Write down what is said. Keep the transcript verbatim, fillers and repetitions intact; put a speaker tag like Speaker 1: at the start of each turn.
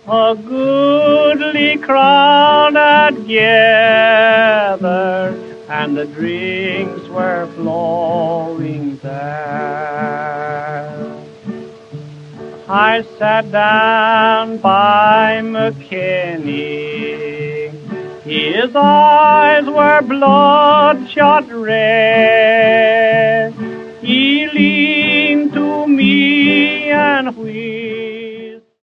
Speaker 1: A goodly crowd had gathered, and the drinks were flowing there. I sat down by McKinney. His eyes were bloodshot red.